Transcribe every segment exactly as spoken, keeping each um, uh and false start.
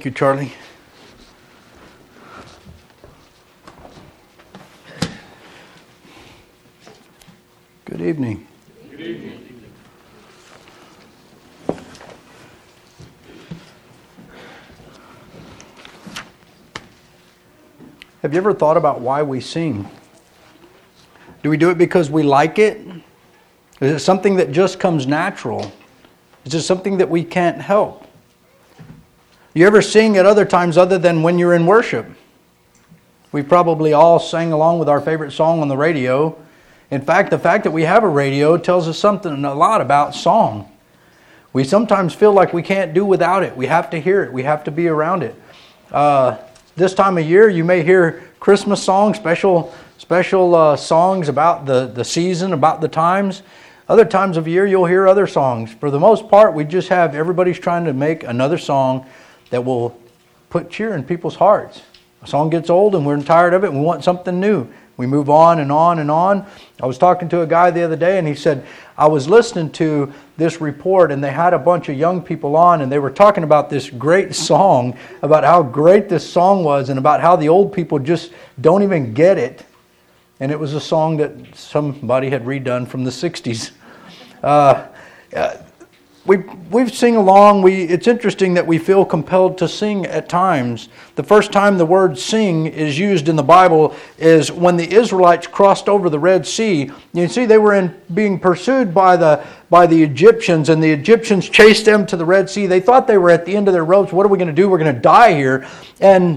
Thank you, Charlie. Good evening. Good evening. Have you ever thought about why we sing? Do we do it because we like it? Is it something that just comes natural? Is it something that we can't help? You ever sing at other times other than when you're in worship? We probably all sang along with our favorite song on the radio. In fact, the fact that we have a radio tells us something a lot about song. We sometimes feel like we can't do without it. We have to hear it. We have to be around it. Uh, this time of year, you may hear Christmas songs, special special uh, songs about the, the season, about the times. Other times of year, you'll hear other songs. For the most part, we just have everybody's trying to make another song that will put cheer in people's hearts. A song gets old and we're tired of it and we want something new. We move on and on and on. I was talking to a guy the other day and he said, I was listening to this report and they had a bunch of young people on and they were talking about this great song, about how great this song was and about how the old people just don't even get it. And it was a song that somebody had redone from the sixties. Uh, uh, We we sing along. We it's interesting that we feel compelled to sing at times. The first time the word "sing" is used in the Bible is when the Israelites crossed over the Red Sea. You see, they were in, being pursued by the by the Egyptians, and the Egyptians chased them to the Red Sea. They thought they were at the end of their ropes. What are we going to do? We're going to die here. And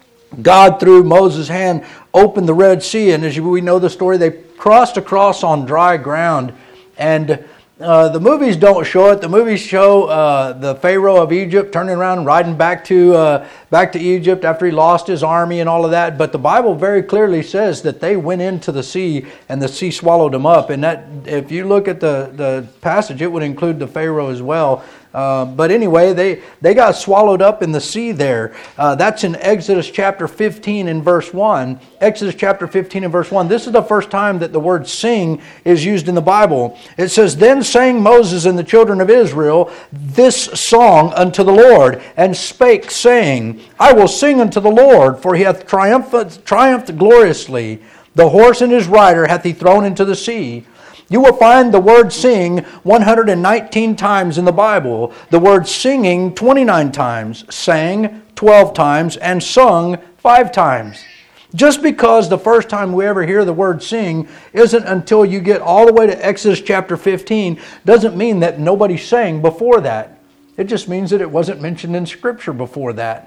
God, through Moses' hand, opened the Red Sea, and as we know the story, they crossed across on dry ground. And Uh, the movies don't show it. The movies show uh, the Pharaoh of Egypt turning around and riding back to uh, back to Egypt after he lost his army and all of that. But the Bible very clearly says that they went into the sea and the sea swallowed them up. And that, if you look at the, the passage, it would include the Pharaoh as well. Uh, but anyway, they, they got swallowed up in the sea there. Uh, that's in Exodus chapter fifteen and verse one. Exodus chapter fifteen and verse one. This is the first time that the word sing is used in the Bible. It says, Then sang Moses and the children of Israel this song unto the Lord, and spake, saying, I will sing unto the Lord, for he hath triumphed, triumphed gloriously. The horse and his rider hath he thrown into the sea. You will find the word sing one hundred nineteen times in the Bible. The word singing twenty-nine times. Sang twelve times. And sung five times. Just because the first time we ever hear the word sing isn't until you get all the way to Exodus chapter fifteen doesn't mean that nobody sang before that. It just means that it wasn't mentioned in Scripture before that.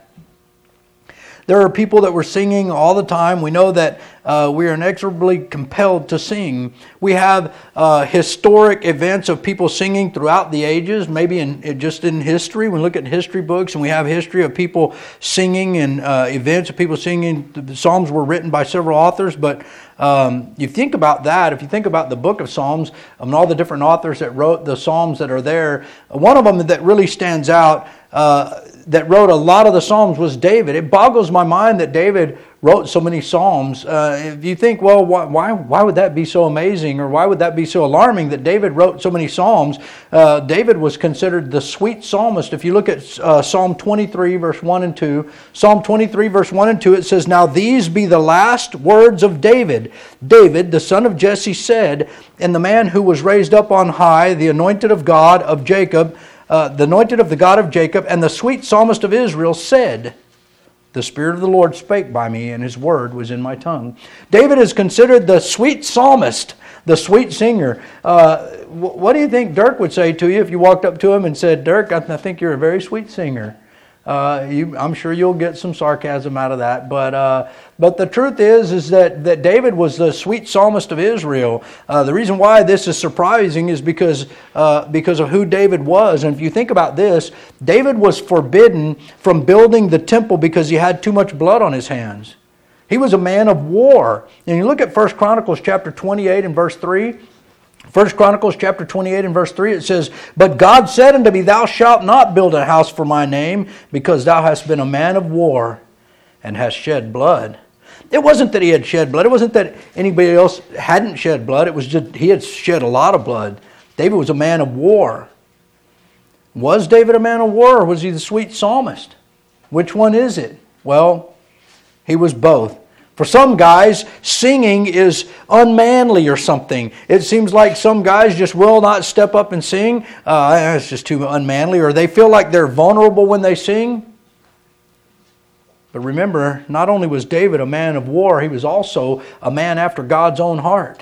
There are people that were singing all the time. We know that uh, we are inexorably compelled to sing. We have uh, historic events of people singing throughout the ages, maybe in just in history. We look at history books and we have history of people singing and uh, events of people singing. The Psalms were written by several authors, but um, you think about that, if you think about the book of Psalms and all the different authors that wrote the Psalms that are there, one of them that really stands out uh, that wrote a lot of the Psalms was David. It boggles my mind that David wrote so many Psalms. Uh, if you think, well, why, why why would that be so amazing, or why would that be so alarming that David wrote so many Psalms? Uh, David was considered the sweet psalmist. If you look at uh, Psalm twenty-three, verse one and two, Psalm twenty-three, verse one and two, it says, Now these be the last words of David. David, the son of Jesse, said, and the man who was raised up on high, the anointed of God of Jacob, Uh, the anointed of the God of Jacob, and the sweet psalmist of Israel said, The Spirit of the Lord spake by me, and His word was in my tongue. David is considered the sweet psalmist, the sweet singer. Uh, what do you think Dirk would say to you if you walked up to him and said, Dirk, I think you're a very sweet singer? Uh, you, I'm sure you'll get some sarcasm out of that, but uh, but the truth is is that, that David was the sweet psalmist of Israel. Uh, the reason why this is surprising is because uh, because of who David was. And if you think about this, David was forbidden from building the temple because he had too much blood on his hands. He was a man of war. And you look at First Chronicles chapter twenty-eight and verse three. First Chronicles chapter twenty-eight and verse three, it says, But God said unto me, Thou shalt not build a house for my name, because thou hast been a man of war, and hast shed blood. It wasn't that he had shed blood. It wasn't that anybody else hadn't shed blood. It was just he had shed a lot of blood. David was a man of war. Was David a man of war, or was he the sweet psalmist? Which one is it? Well, he was both. For some guys, singing is unmanly or something. It seems like some guys just will not step up and sing. Uh, it's just too unmanly. Or they feel like they're vulnerable when they sing. But remember, not only was David a man of war, he was also a man after God's own heart.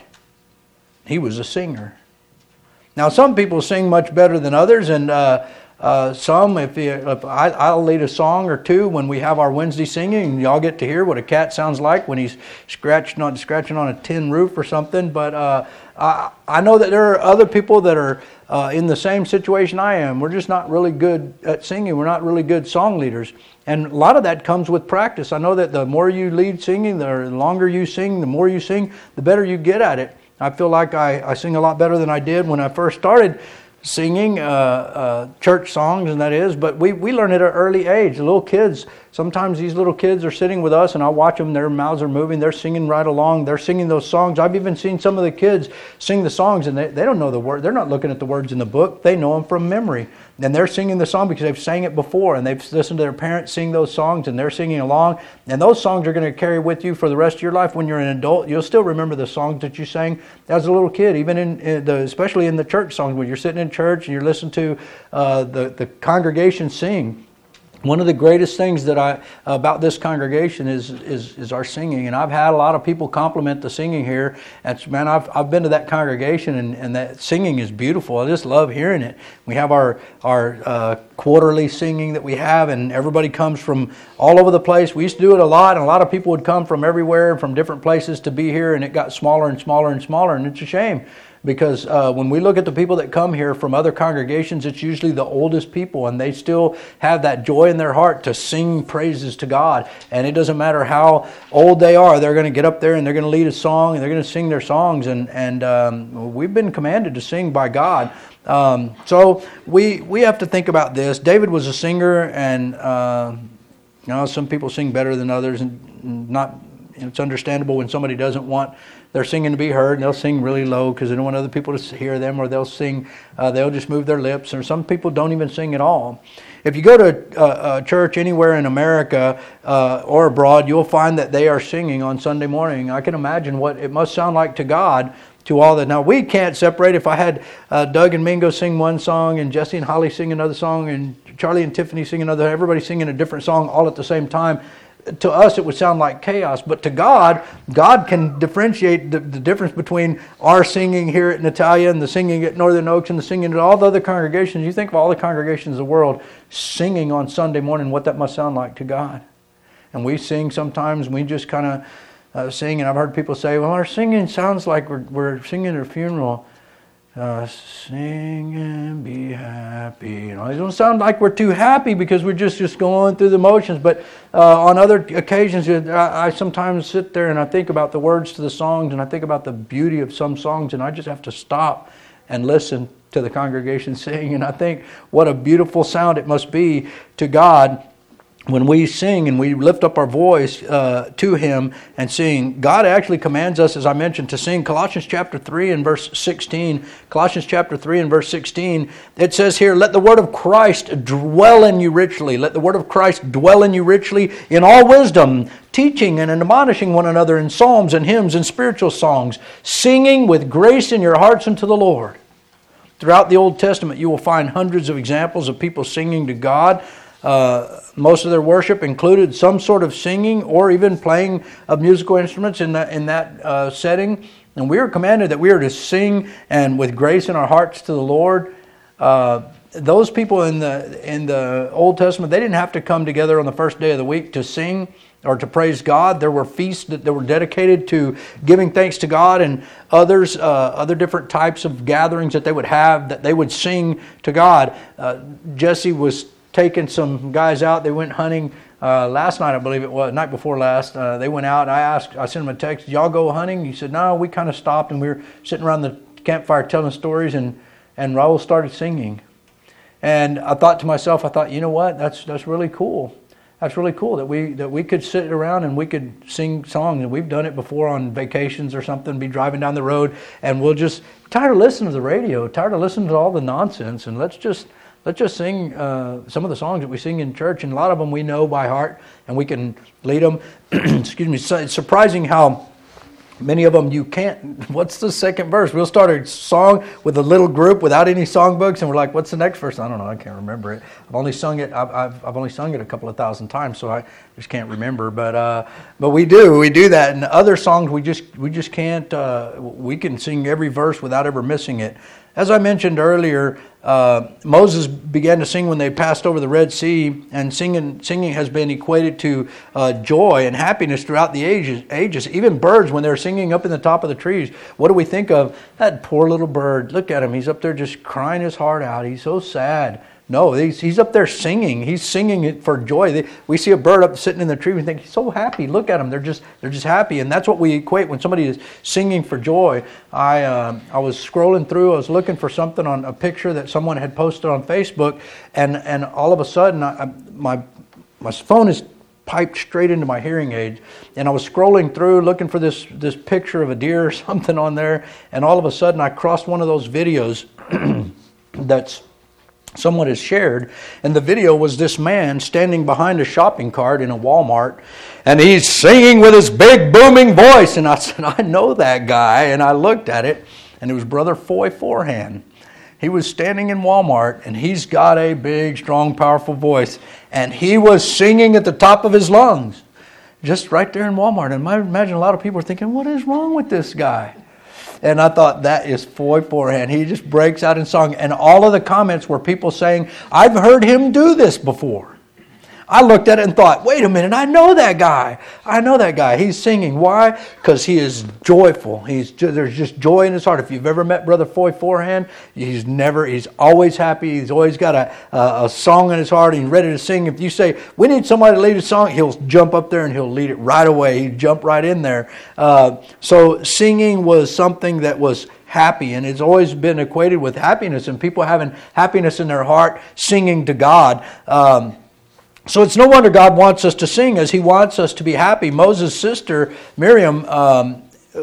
He was a singer. Now, some people sing much better than others, and uh, uh, some, if, you, if I, I'll lead a song or two when we have our Wednesday singing, and y'all get to hear what a cat sounds like when he's scratching on scratching on a tin roof or something. But uh, I, I know that there are other people that are uh, in the same situation I am. We're just not really good at singing. We're not really good song leaders. And a lot of that comes with practice. I know that the more you lead singing, the longer you sing, the more you sing, the better you get at it. I feel like I, I sing a lot better than I did when I first started singing uh, uh, church songs, and that is. But we, we learn at an early age. The little kids, sometimes these little kids are sitting with us, and I watch them. Their mouths are moving. They're singing right along. They're singing those songs. I've even seen some of the kids sing the songs, and they, they don't know the word. They're not looking at the words in the book. They know them from memory. And they're singing the song because they've sang it before, and they've listened to their parents sing those songs, and they're singing along. And those songs are going to carry with you for the rest of your life. When you're an adult, you'll still remember the songs that you sang as a little kid, even in, in the, especially in the church songs, when you're sitting in church and you're listening to uh, the, the congregation sing. One of the greatest things that I about this congregation is is is our singing, and I've had a lot of people compliment the singing here. And man, I've I've been to that congregation, and, and that singing is beautiful. I just love hearing it. We have our our uh, quarterly singing that we have, and everybody comes from all over the place. We used to do it a lot, and a lot of people would come from everywhere, from different places to be here, and it got smaller and smaller and smaller, and it's a shame. Because uh, when we look at the people that come here from other congregations, it's usually the oldest people, and they still have that joy in their heart to sing praises to God. And it doesn't matter how old they are, they're going to get up there and they're going to lead a song and they're going to sing their songs. And, and um, we've been commanded to sing by God. Um, so we we have to think about this. David was a singer, and uh, you know, some people sing better than others, and not. It's understandable when somebody doesn't want their singing to be heard, and they'll sing really low because they don't want other people to hear them, or they'll sing, uh, they'll just move their lips, or some people don't even sing at all. If you go to a, a church anywhere in America uh, or abroad, you'll find that they are singing on Sunday morning. I can imagine what it must sound like to God, to all that. Now, we can't separate. If I had uh, Doug and Mingo sing one song, and Jesse and Holly sing another song, and Charlie and Tiffany sing another, everybody singing a different song all at the same time, to us it would sound like chaos. But to God, God can differentiate the, the difference between our singing here at Natalia and the singing at Northern Oaks and the singing at all the other congregations. You think of all the congregations in the world singing on Sunday morning, what that must sound like to God. And we sing sometimes, we just kind of uh, sing, and I've heard people say, well, our singing sounds like we're, we're singing at a funeral. Uh, sing and be happy. You know, it don't sound like we're too happy because we're just, just going through the motions. But uh, on other occasions, I, I sometimes sit there and I think about the words to the songs, and I think about the beauty of some songs, and I just have to stop and listen to the congregation sing. And I think what a beautiful sound it must be to God when we sing and we lift up our voice uh, to Him and sing. God actually commands us, as I mentioned, to sing. Colossians chapter three and verse sixteen. Colossians chapter three and verse sixteen. It says here, let the word of Christ dwell in you richly. Let the word of Christ dwell in you richly in all wisdom, teaching and admonishing one another in psalms and hymns and spiritual songs, singing with grace in your hearts unto the Lord. Throughout the Old Testament, you will find hundreds of examples of people singing to God. Uh, most of their worship included some sort of singing or even playing of musical instruments in that, in that uh, setting. And we are commanded that we are to sing and with grace in our hearts to the Lord. Uh, those people in the in the Old Testament, they didn't have to come together on the first day of the week to sing or to praise God. There were feasts that, that were dedicated to giving thanks to God, and others, uh, other different types of gatherings that they would have that they would sing to God. Uh, Jesse was taking some guys out. They went hunting uh, last night, I believe it was, night before last. Uh, they went out. I asked, I sent him a text, y'all go hunting? He said, no, we kind of stopped, and we were sitting around the campfire telling stories, and, and Raul started singing. And I thought to myself, I thought, you know what? That's that's really cool. That's really cool that we that we could sit around and we could sing songs. And we've done it before on vacations or something, be driving down the road, and we'll just, tired of listening to the radio, tired of listening to all the nonsense, and let's just let's just sing uh, some of the songs that we sing in church, and a lot of them we know by heart, and we can lead them. Excuse me. So it's surprising how many of them you can't. What's the second verse? We'll start a song with a little group without any songbooks, and we're like, "What's the next verse?" I don't know. I can't remember it. I've only sung it. I've I've, I've only sung it a couple of thousand times, so I just can't remember. But uh, but we do we do that. And other songs we just we just can't. Uh, we can sing every verse without ever missing it. As I mentioned earlier, uh, Moses began to sing when they passed over the Red Sea, and singing singing has been equated to uh, joy and happiness throughout the ages. Ages, even birds, when they're singing up in the top of the trees, what do we think of? That poor little bird. Look at him; he's up there just crying his heart out. He's so sad. No, he's, he's up there singing. He's singing it for joy. They, we see a bird up sitting in the tree. We think he's so happy. Look at him. They're just they're just happy, and that's what we equate when somebody is singing for joy. I uh, I was scrolling through. I was looking for something on a picture that someone had posted on Facebook, and and all of a sudden, I, I, my my phone is piped straight into my hearing aid, and I was scrolling through looking for this this picture of a deer or something on there, and all of a sudden, I crossed one of those videos that's someone has shared, and the video was this man standing behind a shopping cart in a Walmart, and he's singing with his big booming voice. And I said, I know that guy. And I looked at it, and it was Brother Foy Forehand. He was standing in Walmart, and he's got a big, strong, powerful voice, and he was singing at the top of his lungs, just right there in Walmart. And I imagine a lot of people are thinking, what is wrong with this guy? And I thought, that is Foy Forehand. He just breaks out in song. And all of the comments were people saying, I've heard him do this before. I looked at it and thought, wait a minute, I know that guy. I know that guy. He's singing. Why? Because he is joyful. He's There's just joy in his heart. If you've ever met Brother Foy Forehand, he's never, he's always happy. He's always got a, a, a song in his heart, and he's ready to sing. If you say, we need somebody to lead a song, he'll jump up there and he'll lead it right away. He'll jump right in there. Uh, so singing was something that was happy, and it's always been equated with happiness and people having happiness in their heart, singing to God. Um, So it's no wonder God wants us to sing, as He wants us to be happy. Moses' sister, Miriam, um,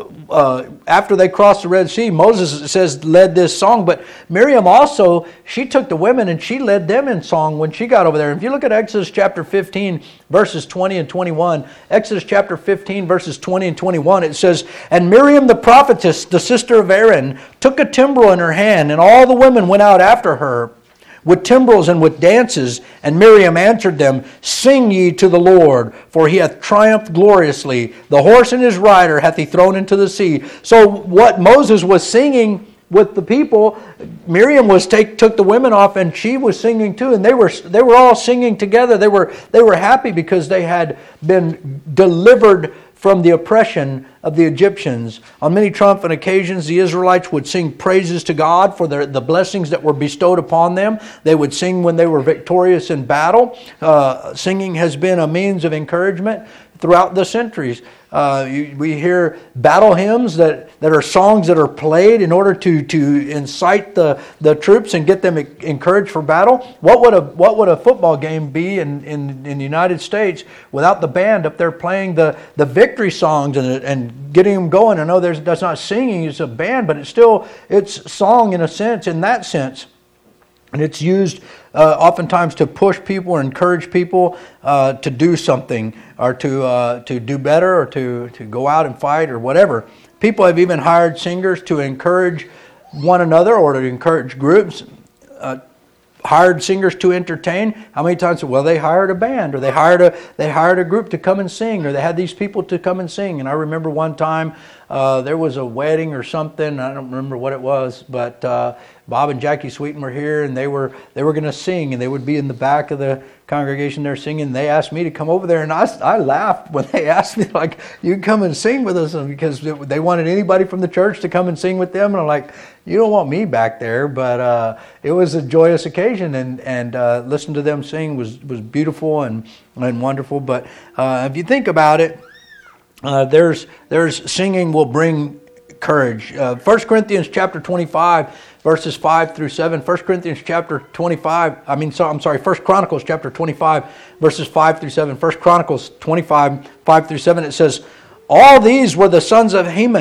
uh, after they crossed the Red Sea, Moses, it says, led this song. But Miriam also, she took the women and she led them in song when she got over there. If you look at Exodus chapter fifteen, verses twenty and twenty-one, Exodus chapter fifteen, verses twenty and twenty-one, it says, and Miriam the prophetess, the sister of Aaron, took a timbrel in her hand, and all the women went out after her with timbrels and with dances. And Miriam answered them, sing ye to the Lord, for He hath triumphed gloriously. The horse and his rider hath He thrown into the sea. So what Moses was singing with the people, Miriam was take took the women off, and she was singing too, and they were they were all singing together. They were they were happy because they had been delivered from the oppression of the Egyptians. On many triumphant occasions, the Israelites would sing praises to God for their, the blessings that were bestowed upon them. They would sing when they were victorious in battle. Uh, singing has been a means of encouragement throughout the centuries. Uh, you, we hear battle hymns that, that are songs that are played in order to, to incite the, the troops and get them encouraged for battle. What would a what would a football game be in, in, in the United States without the band up there playing the, the victory songs and, and getting them going? I know there's, that's not singing, it's a band, but it's still it's song in a sense, in that sense. And it's used uh, oftentimes to push people or encourage people uh, to do something, or to uh, to do better, or to, to go out and fight, or whatever. People have even hired singers to encourage one another, or to encourage groups. Uh, hired singers to entertain. How many times? Well, they hired a band, or they hired a they hired a group to come and sing, or they had these people to come and sing. And I remember one time uh, there was a wedding or something. I don't remember what it was, but uh, Bob and Jackie Sweeten were here, and they were they were going to sing, and they would be in the back of the congregation there singing. They asked me to come over there, and I, I laughed when they asked me, like, you come and sing with us, because they wanted anybody from the church to come and sing with them. And I'm like, you don't want me back there. But uh, it was a joyous occasion, and and uh, listening to them sing was was beautiful and and wonderful. But uh, if you think about it, uh, there's there's singing will bring courage. Uh, First Corinthians chapter twenty-five, verses five through seven. First Corinthians chapter twenty-five. I mean, so I'm sorry. First Chronicles chapter twenty-five, verses five through seven. First Chronicles twenty-five, five through seven. It says, all these were the sons of Heman,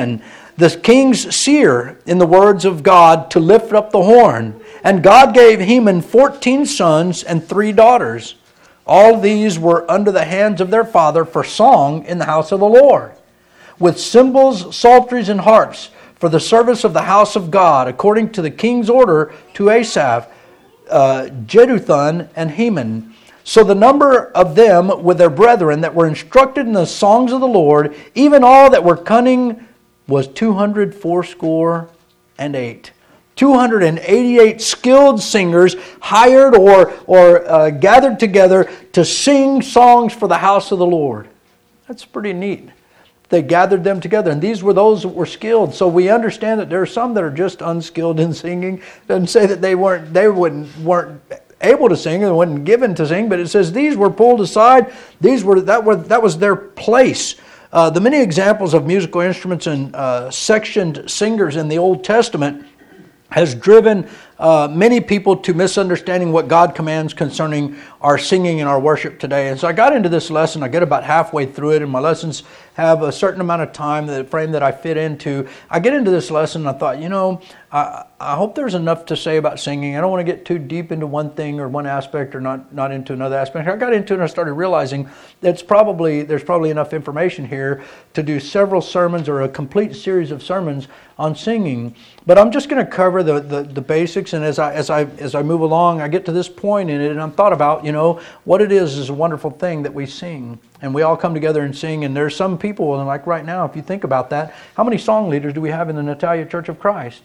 the king's seer, in the words of God, to lift up the horn. And God gave Heman fourteen sons and three daughters. All these were under the hands of their father for song in the house of the Lord, with cymbals, psalteries, and harps, for the service of the house of God, according to the king's order to Asaph, uh, Jeduthun, and Heman. So the number of them with their brethren that were instructed in the songs of the Lord, even all that were cunning, was two hundred fourscore and eight. two hundred eighty-eight skilled singers hired or, or uh, gathered together to sing songs for the house of the Lord. That's pretty neat. They gathered them together, and these were those that were skilled. So we understand that there are some that are just unskilled in singing. It doesn't say that they weren't they wouldn't weren't able to sing and weren't given to sing, but it says these were pulled aside. These were that were that was their place. Uh, the many examples of musical instruments and uh, sectioned singers in the Old Testament has driven uh, many people to misunderstanding what God commands concerning our singing and our worship today. And so I got into this lesson. I get about halfway through it, and my lessons have a certain amount of time, the frame that I fit into. I get into this lesson, and I thought, you know, I, I hope there's enough to say about singing. I don't want to get too deep into one thing or one aspect or not, not into another aspect. I got into it and I started realizing that's probably there's probably enough information here to do several sermons or a complete series of sermons on singing. But I'm just going to cover the, the, the basics, and as I as I as I move along, I get to this point in it, and I'm thought about, you know, what it is is a wonderful thing that we sing, and we all come together and sing. And there's some people, and like right now, if you think about that, how many song leaders do we have in the Natalia Church of Christ?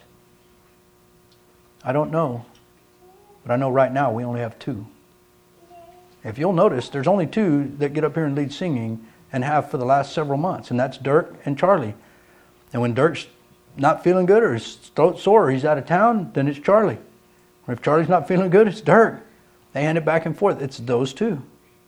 I don't know, but I know right now we only have two. If you'll notice, there's only two that get up here and lead singing and have for the last several months, and that's Dirk and Charlie. And when Dirk's not feeling good or his throat's sore or he's out of town, then it's Charlie. Or if Charlie's not feeling good, it's Dirk. They hand it back and forth. It's those two.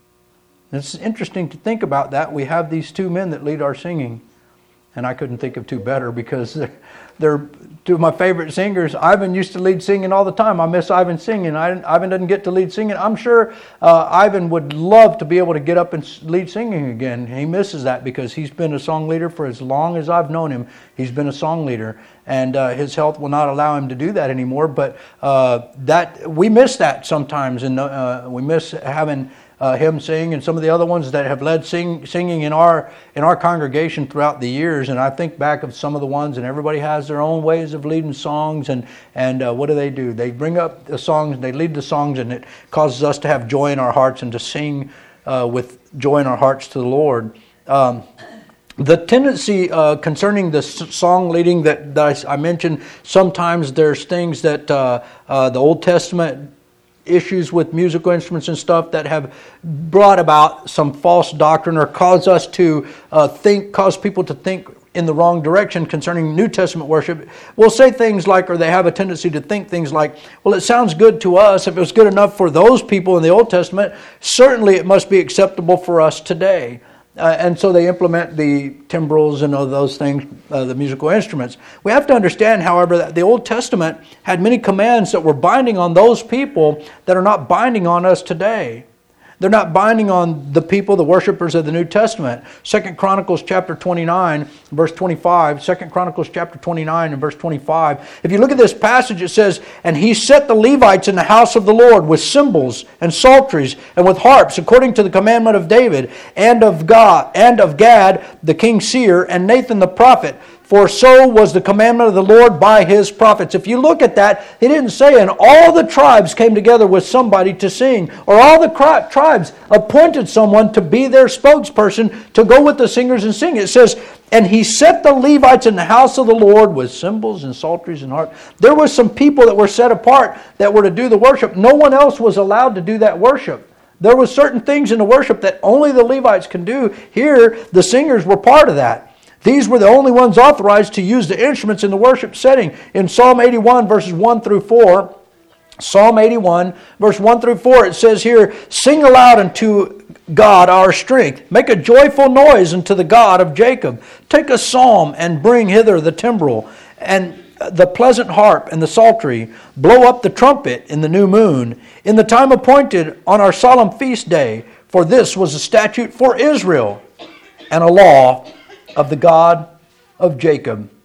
It's interesting to think about that. We have these two men that lead our singing. And I couldn't think of two better because they're, they're two of my favorite singers. Ivan used to lead singing all the time. I miss Ivan singing. I, Ivan doesn't get to lead singing. I'm sure uh, Ivan would love to be able to get up and lead singing again. He misses that because he's been a song leader for as long as I've known him. He's been a song leader. And uh, his health will not allow him to do that anymore. But uh, that we miss that sometimes. And uh, we miss having... Uh, him sing, and some of the other ones that have led sing, singing in our in our congregation throughout the years. And I think back of some of the ones, and everybody has their own ways of leading songs. And and uh, what do they do? They bring up the songs, they lead the songs, and it causes us to have joy in our hearts and to sing uh, with joy in our hearts to the Lord. Um, The tendency uh, concerning the song leading that, that I, I mentioned, sometimes there's things that uh, uh, the Old Testament issues with musical instruments and stuff that have brought about some false doctrine or cause us to uh, think, cause people to think in the wrong direction concerning New Testament worship. We'll say things like, or they have a tendency to think things like, well, it sounds good to us. If it was good enough for those people in the Old Testament, certainly it must be acceptable for us today. Uh, and so they implement the timbrels and all those things, uh, the musical instruments. We have to understand, however, that the Old Testament had many commands that were binding on those people that are not binding on us today. They're not binding on the people, the worshipers of the New Testament. Second Chronicles chapter twenty-nine, verse twenty-five. Second Chronicles chapter twenty-nine and verse twenty-five. If you look at this passage, it says, "And he set the Levites in the house of the Lord with cymbals and psalteries and with harps, according to the commandment of David and of God and of Gad the king seer and Nathan the prophet. For so was the commandment of the Lord by his prophets." If you look at that, he didn't say, and all the tribes came together with somebody to sing, or all the cri- tribes appointed someone to be their spokesperson to go with the singers and sing. It says, "And he set the Levites in the house of the Lord with cymbals and psalteries and harps." There were some people that were set apart that were to do the worship. No one else was allowed to do that worship. There were certain things in the worship that only the Levites can do. Here, the singers were part of that. These were the only ones authorized to use the instruments in the worship setting. In Psalm eighty-one, verses one through four, Psalm eighty-one, verse one through four, it says here, "Sing aloud unto God our strength. Make a joyful noise unto the God of Jacob. Take a psalm and bring hither the timbrel and the pleasant harp and the psaltery. Blow up the trumpet in the new moon, in the time appointed on our solemn feast day. For this was a statute for Israel and a law of the God of Jacob."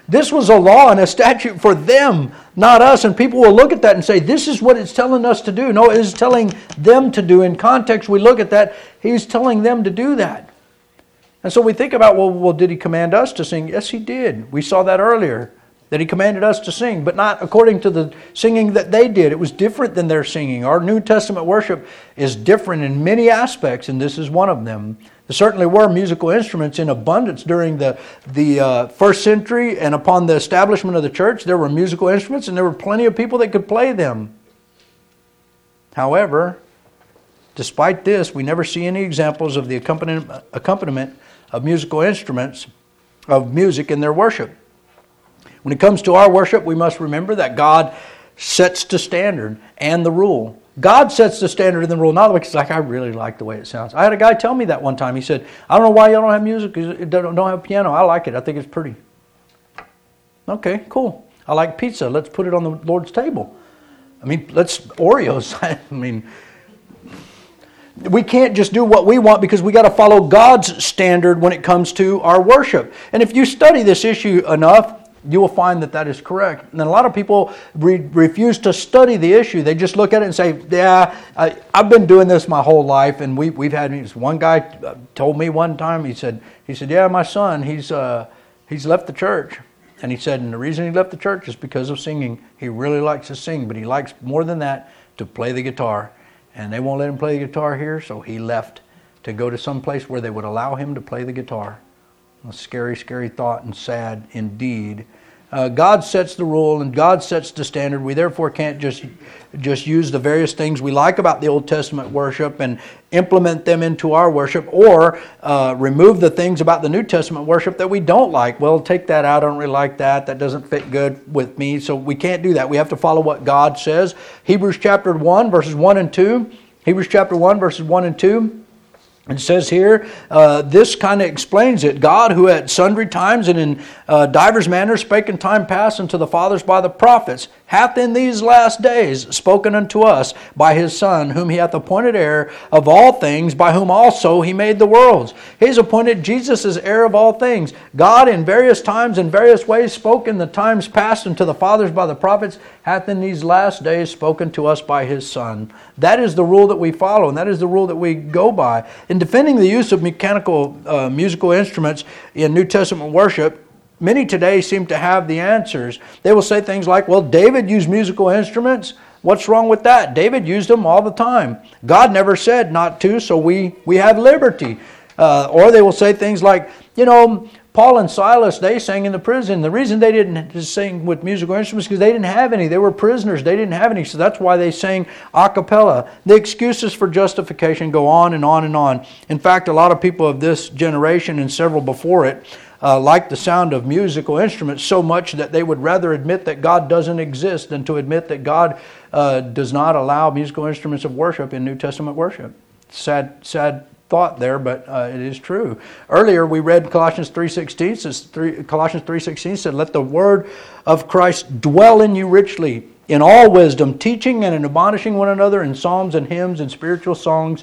This was a law and a statute for them, not us. And people will look at that and say, this is what it's telling us to do. No, it is telling them to do. In context, we look at that, he's telling them to do that. And so we think about, well, well, did he command us to sing? Yes, he did. We saw that earlier, that he commanded us to sing, but not according to the singing that they did. It was different than their singing. Our New Testament worship is different in many aspects, and this is one of them. There certainly were musical instruments in abundance during the, the uh, first century, and upon the establishment of the church, there were musical instruments, and there were plenty of people that could play them. However, despite this, we never see any examples of the accompaniment, accompaniment of musical instruments, of music in their worship. When it comes to our worship, we must remember that God sets the standard and the rule. God sets the standard and the rule. Not because like I really like the way it sounds. I had a guy tell me that one time. He said, "I don't know why y'all don't have music. It don't don't have piano. I like it. I think it's pretty." Okay, cool. I like pizza. Let's put it on the Lord's table. I mean, let's Oreos. I mean, we can't just do what we want because we got to follow God's standard when it comes to our worship. And if you study this issue enough, you will find that that is correct. And then a lot of people re- refuse to study the issue. They just look at it and say, yeah, I, I've been doing this my whole life. And we, we've had, one guy told me one time, he said, he said, yeah, my son, he's uh, he's left the church. And he said, and the reason he left the church is because of singing. He really likes to sing, but he likes more than that to play the guitar. And they won't let him play the guitar here, so he left to go to some place where they would allow him to play the guitar. A scary, scary thought, and sad indeed. Uh, God sets the rule and God sets the standard. We therefore can't just just use the various things we like about the Old Testament worship and implement them into our worship, or uh, remove the things about the New Testament worship that we don't like. Well, take that out. I don't really like that. That doesn't fit good with me. So we can't do that. We have to follow what God says. Hebrews chapter one, verses one and two. Hebrews chapter one, verses one and two. It says here, uh, this kind of explains it. God, who at sundry times and in uh, divers manners spake in time past unto the fathers by the prophets, hath in these last days spoken unto us by His Son, whom He hath appointed heir of all things, by whom also He made the worlds. He has appointed Jesus as heir of all things. God in various times and various ways spoke in the times past unto the fathers by the prophets, hath in these last days spoken to us by His Son. That is the rule that we follow, and that is the rule that we go by. In defending the use of mechanical uh, musical instruments in New Testament worship, many today seem to have the answers. They will say things like, well, David used musical instruments. What's wrong with that? David used them all the time. God never said not to, so we, we have liberty. Uh, or they will say things like, you know, Paul and Silas, they sang in the prison. The reason they didn't sing with musical instruments is because they didn't have any. They were prisoners. They didn't have any. So that's why they sang a cappella. The excuses for justification go on and on and on. In fact, a lot of people of this generation and several before it uh, like the sound of musical instruments so much that they would rather admit that God doesn't exist than to admit that God uh, does not allow musical instruments of worship in New Testament worship. Sad, sad thought there, but uh, it is true. Earlier we read Colossians three sixteen. Says three, Colossians three sixteen said, "Let the word of Christ dwell in you richly, in all wisdom, teaching and admonishing one another in psalms and hymns and spiritual songs,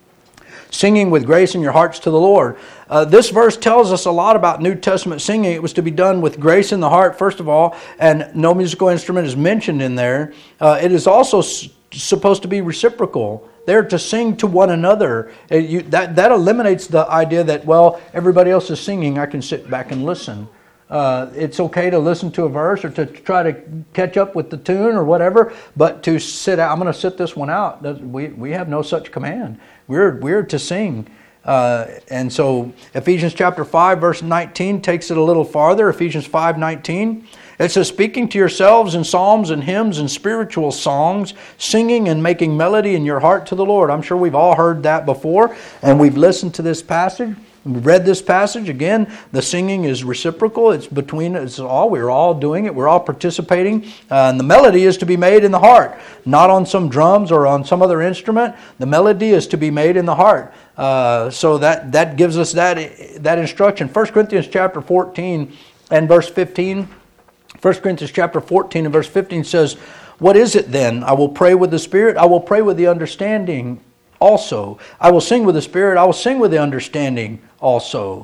singing with grace in your hearts to the Lord." Uh, this verse tells us a lot about New Testament singing. It was to be done with grace in the heart, first of all, and no musical instrument is mentioned in there. Uh, it is also s- supposed to be reciprocal. They're to sing to one another. Uh, you, that, that eliminates the idea that, well, everybody else is singing, I can sit back and listen. Uh, it's okay to listen to a verse or to try to catch up with the tune or whatever, but to sit out, I'm going to sit this one out. We we have no such command. We're we're to sing. Uh, and so Ephesians chapter five verse nineteen takes it a little farther. Ephesians five nineteen. It says, "Speaking to yourselves in psalms and hymns and spiritual songs, singing and making melody in your heart to the Lord." I'm sure we've all heard that before, and we've listened to this passage. We read this passage. Again, the singing is reciprocal. It's between us all. We're all doing it. We're all participating. Uh, and the melody is to be made in the heart, not on some drums or on some other instrument. The melody is to be made in the heart. Uh, so that, that gives us that, that instruction. First Corinthians chapter fourteen and verse fifteen. First Corinthians chapter fourteen and verse fifteen says, "What is it then? I will pray with the Spirit. I will pray with the understanding also. I will sing with the Spirit. I will sing with the understanding also."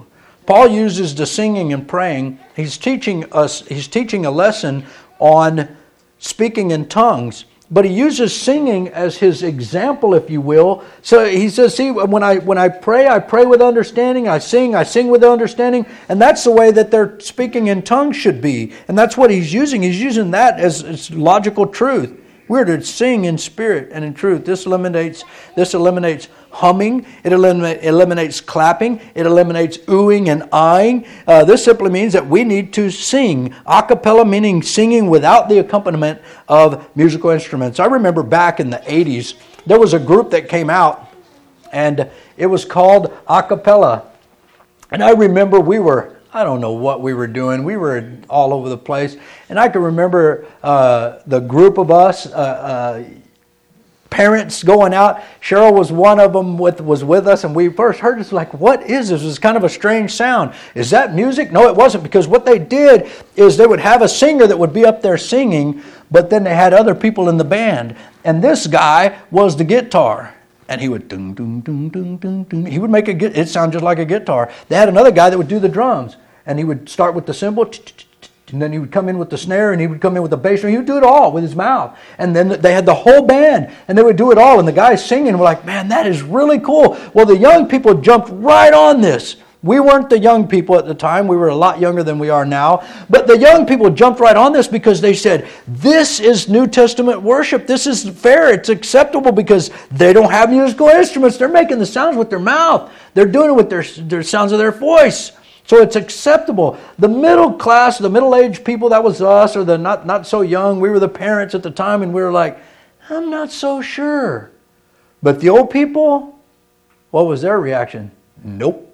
Paul uses the singing and praying. He's teaching us, he's teaching a lesson on speaking in tongues. But he uses singing as his example, if you will. So he says, see, when I when I pray, I pray with understanding. I sing, I sing with understanding. And that's the way that their speaking in tongues should be. And that's what he's using. He's using that as, as logical truth. We're to sing in spirit and in truth. This eliminates this eliminates humming. It eliminate, eliminates clapping. It eliminates oohing and eyeing. Uh, this simply means that we need to sing. A cappella meaning singing without the accompaniment of musical instruments. I remember back in the eighties, there was a group that came out, and it was called A Cappella. And I remember we were, I don't know what we were doing. We were all over the place. And I can remember uh, the group of us, uh, uh, parents going out. Cheryl was one of them with was with us, and we first heard it, like, what is this? It was kind of a strange sound. Is that music? No, it wasn't, because what they did is they would have a singer that would be up there singing, but then they had other people in the band. And this guy was the guitar. And he would ding, ding, ding, ding, ding, ding. He would make a it sound just like a guitar. They had another guy that would do the drums, and he would start with the cymbal, and then he would come in with the snare, and he would come in with the bass drum. He would do it all with his mouth. And then they had the whole band, and they would do it all. And the guys singing were like, man, that is really cool. Well, the young people jumped right on this. We weren't the young people at the time. We were a lot younger than we are now. But the young people jumped right on this because they said, this is New Testament worship. This is fair. It's acceptable because they don't have musical instruments. They're making the sounds with their mouth. They're doing it with their, their sounds of their voice. So it's acceptable. The middle class, the middle-aged people, that was us, or the not, not so young. We were the parents at the time, and we were like, I'm not so sure. But the old people, what was their reaction? Nope.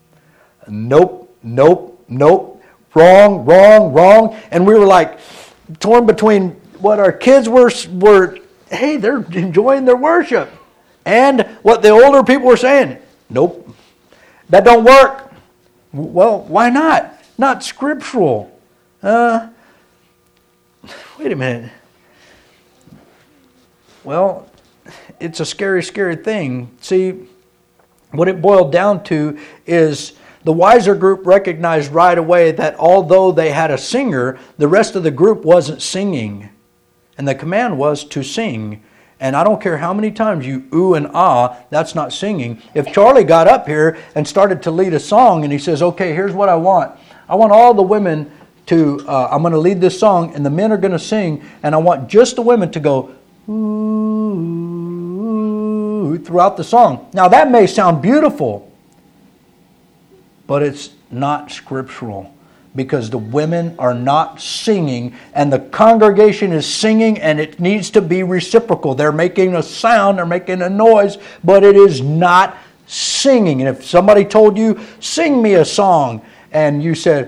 Nope, nope, nope, wrong, wrong, wrong. And we were like torn between what our kids were, were hey, they're enjoying their worship, and what the older people were saying. Nope, that don't work. Well, why not? Not scriptural. Uh, wait a minute. Well, it's a scary, scary thing. See, what it boiled down to is the wiser group recognized right away that although they had a singer, the rest of the group wasn't singing. And the command was to sing. And I don't care how many times you ooh and ah, that's not singing. If Charlie got up here and started to lead a song and he says, okay, here's what I want. I want all the women to, uh, I'm going to lead this song and the men are going to sing, and I want just the women to go ooh throughout the song. Now that may sound beautiful, but it's not scriptural, because the women are not singing and the congregation is singing, and it needs to be reciprocal. They're making a sound, they're making a noise, but it is not singing. And if somebody told you, sing me a song, and you said,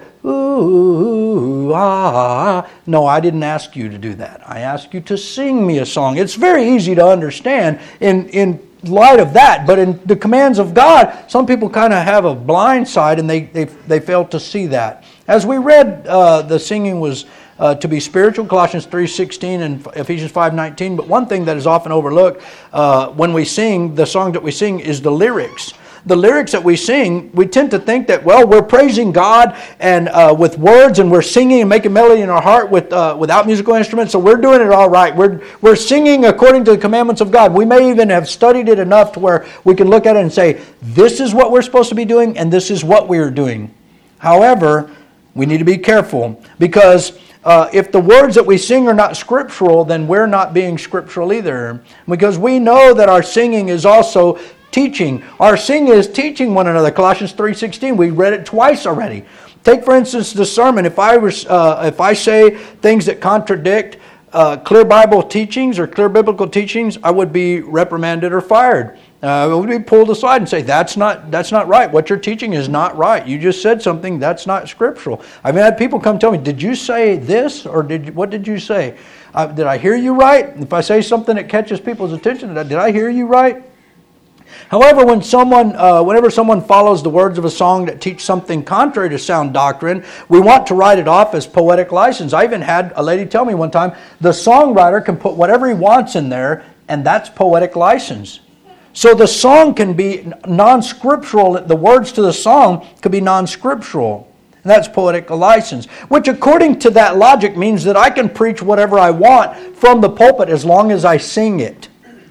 ooh, ah, no, I didn't ask you to do that. I asked you to sing me a song. It's very easy to understand in, in light of that, but in the commands of God, some people kind of have a blind side, and they they, they fail to see that. As we read, uh, the singing was uh, to be spiritual, Colossians three sixteen and Ephesians five nineteen, but one thing that is often overlooked uh, when we sing, the song that we sing, is the lyrics. The lyrics that we sing, we tend to think that, well, we're praising God and uh, with words, and we're singing and making melody in our heart with uh, without musical instruments, so we're doing it all right. We're we're singing according to the commandments of God. We may even have studied it enough to where we can look at it and say, this is what we're supposed to be doing, and this is what we are doing. However, we need to be careful, because uh, if the words that we sing are not scriptural, then we're not being scriptural either. Because we know that our singing is also teaching. Our singing is teaching one another. Colossians three sixteen, we read it twice already. Take, for instance, the sermon. If I was, uh, if I say things that contradict uh, clear Bible teachings or clear biblical teachings, I would be reprimanded or fired. Uh, I would be pulled aside and say, that's not that's not right. What you're teaching is not right. You just said something that's not scriptural. I've had people come tell me, did you say this, or did you, what did you say? Uh, did I hear you right? If I say something that catches people's attention, did I hear you right? However, when someone, uh, whenever someone follows the words of a song that teach something contrary to sound doctrine, we want to write it off as poetic license. I even had a lady tell me one time, the songwriter can put whatever he wants in there, and that's poetic license. So the song can be non-scriptural. The words to the song could be non-scriptural. And that's poetic license, which according to that logic means that I can preach whatever I want from the pulpit as long as I sing it.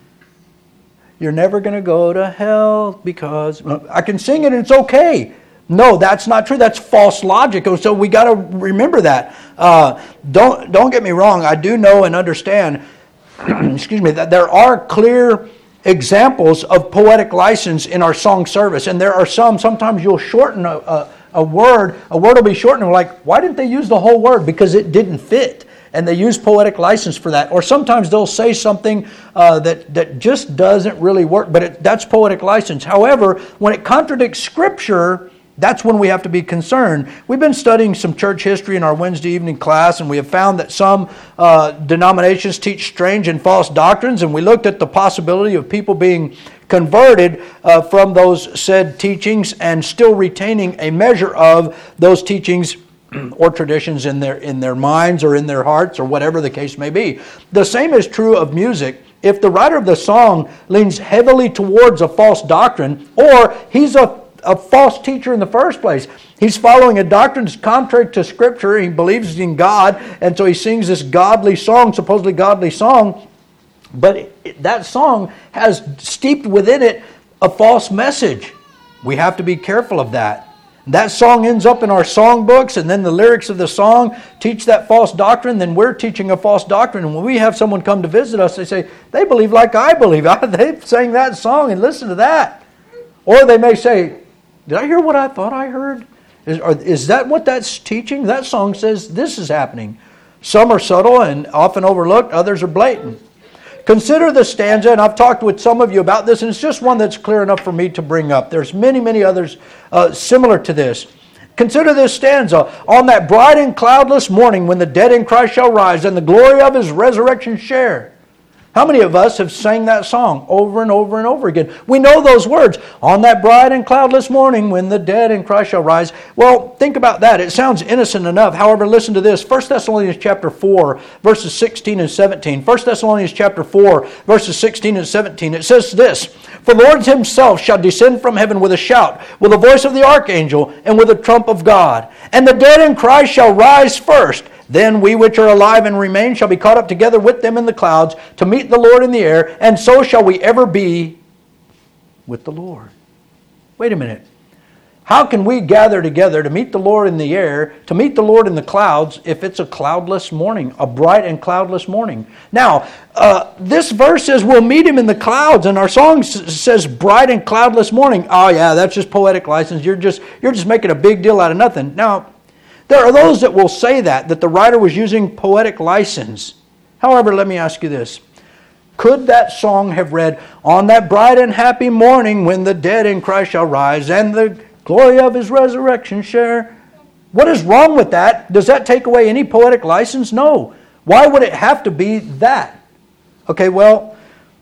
You're never going to go to hell because I can sing it and it's okay. No, that's not true. That's false logic. So we got to remember that. Uh, don't don't get me wrong. I do know and understand, excuse me, that there are clear examples of poetic license in our song service, and there are some. Sometimes you'll shorten a, a, a word. A word will be shortened. We're like, why didn't they use the whole word? Because it didn't fit. And they use poetic license for that. Or sometimes they'll say something uh, that, that just doesn't really work, but it, that's poetic license. However, when it contradicts Scripture, that's when we have to be concerned. We've been studying some church history in our Wednesday evening class, and we have found that some uh, denominations teach strange and false doctrines, and we looked at the possibility of people being converted uh, from those said teachings and still retaining a measure of those teachings or traditions in their in their minds or in their hearts or whatever the case may be. The same is true of music. If the writer of the song leans heavily towards a false doctrine, or he's a, a false teacher in the first place, he's following a doctrine that's contrary to Scripture, he believes in God, and so he sings this godly song, supposedly godly song, but it, that song has steeped within it a false message. We have to be careful of that. That song ends up in our songbooks, and then the lyrics of the song teach that false doctrine, then we're teaching a false doctrine. And when we have someone come to visit us, they say, they believe like I believe. They sang that song and listen to that. Or they may say, did I hear what I thought I heard? Is, or, is that what that's teaching? That song says this is happening. Some are subtle and often overlooked, others are blatant. Consider the stanza, and I've talked with some of you about this, and it's just one that's clear enough for me to bring up. There's many, many others uh, similar to this. Consider this stanza. On that bright and cloudless morning when the dead in Christ shall rise and the glory of His resurrection share. How many of us have sang that song over and over and over again? We know those words. On that bright and cloudless morning when the dead in Christ shall rise. Well, think about that. It sounds innocent enough. However, listen to this. First Thessalonians chapter four, verses sixteen and seventeen. First Thessalonians chapter four, verses sixteen and seventeen. It says this. For the Lord Himself shall descend from heaven with a shout, with the voice of the archangel, and with the trump of God. And the dead in Christ shall rise first. Then we which are alive and remain shall be caught up together with them in the clouds to meet the Lord in the air, and so shall we ever be with the Lord. Wait a minute. How can we gather together to meet the Lord in the air, to meet the Lord in the clouds, if it's a cloudless morning, a bright and cloudless morning? Now, uh, this verse says we'll meet Him in the clouds, and our song s- says bright and cloudless morning. Oh yeah, that's just poetic license. You're just you're just making a big deal out of nothing. Now, there are those that will say that, that the writer was using poetic license. However, let me ask you this. Could that song have read, on that bright and happy morning when the dead in Christ shall rise and the glory of His resurrection share? What is wrong with that? Does that take away any poetic license? No. Why would it have to be that? Okay, well,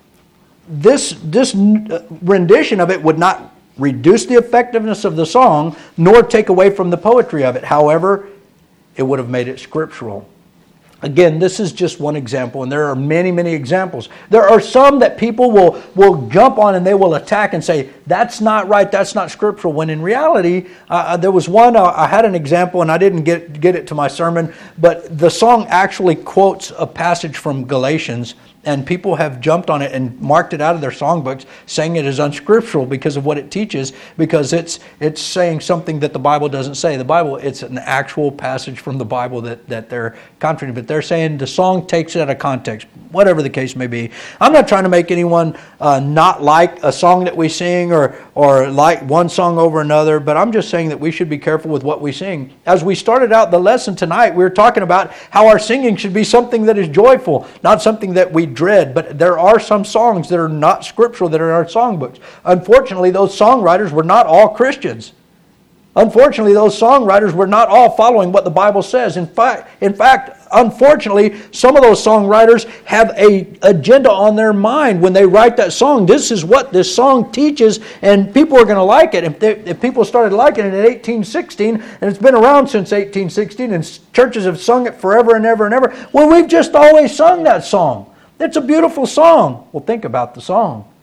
this, this rendition of it would not reduce the effectiveness of the song, nor take away from the poetry of it. However, it would have made it scriptural. Again, this is just one example, and there are many, many examples. There are some that people will, will jump on and they will attack and say, that's not right, that's not scriptural, when in reality, uh, there was one, uh, I had an example, and I didn't get, get it to my sermon, but the song actually quotes a passage from Galatians, and people have jumped on it and marked it out of their songbooks, saying it is unscriptural because of what it teaches, because it's it's saying something that the Bible doesn't say. The Bible, it's an actual passage from the Bible that, that they're contradicting, but they're saying the song takes it out of context, whatever the case may be. I'm not trying to make anyone uh, not like a song that we sing or, or like one song over another, but I'm just saying that we should be careful with what we sing. As we started out the lesson tonight, we were talking about how our singing should be something that is joyful, not something that we dread, but there are some songs that are not scriptural that are in our songbooks. Unfortunately, those songwriters were not all Christians. Unfortunately, those songwriters were not all following what the Bible says. In fact, in fact, unfortunately, some of those songwriters have an agenda on their mind when they write that song. This is what this song teaches, and people are going to like it. If, they, if people started liking it in eighteen sixteen, and it's been around since eighteen sixteen, and churches have sung it forever and ever and ever, well, we've just always sung that song. It's a beautiful song. Well, think about the song.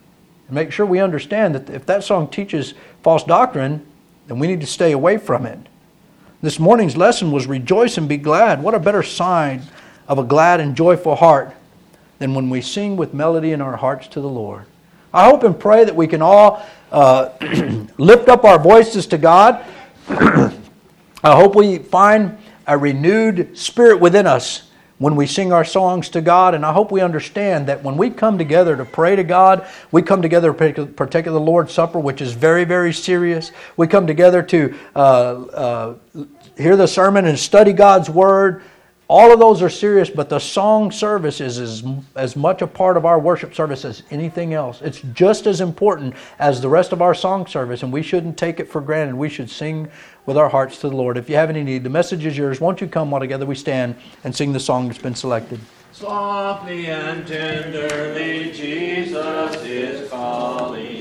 And make sure we understand that if that song teaches false doctrine, then we need to stay away from it. This morning's lesson was rejoice and be glad. What a better sign of a glad and joyful heart than when we sing with melody in our hearts to the Lord. I hope and pray that we can all uh, lift up our voices to God. I hope we find a renewed spirit within us when we sing our songs to God. And I hope we understand that when we come together to pray to God, we come together to partake of the Lord's Supper, which is very, very serious. We come together to uh, uh, hear the sermon and study God's Word. All of those are serious, but the song service is as, as much a part of our worship service as anything else. It's just as important as the rest of our song service, and we shouldn't take it for granted. We should sing with our hearts to the Lord. If you have any need, the message is yours. Won't you come while together we stand and sing the song that's been selected? Softly and tenderly Jesus is calling.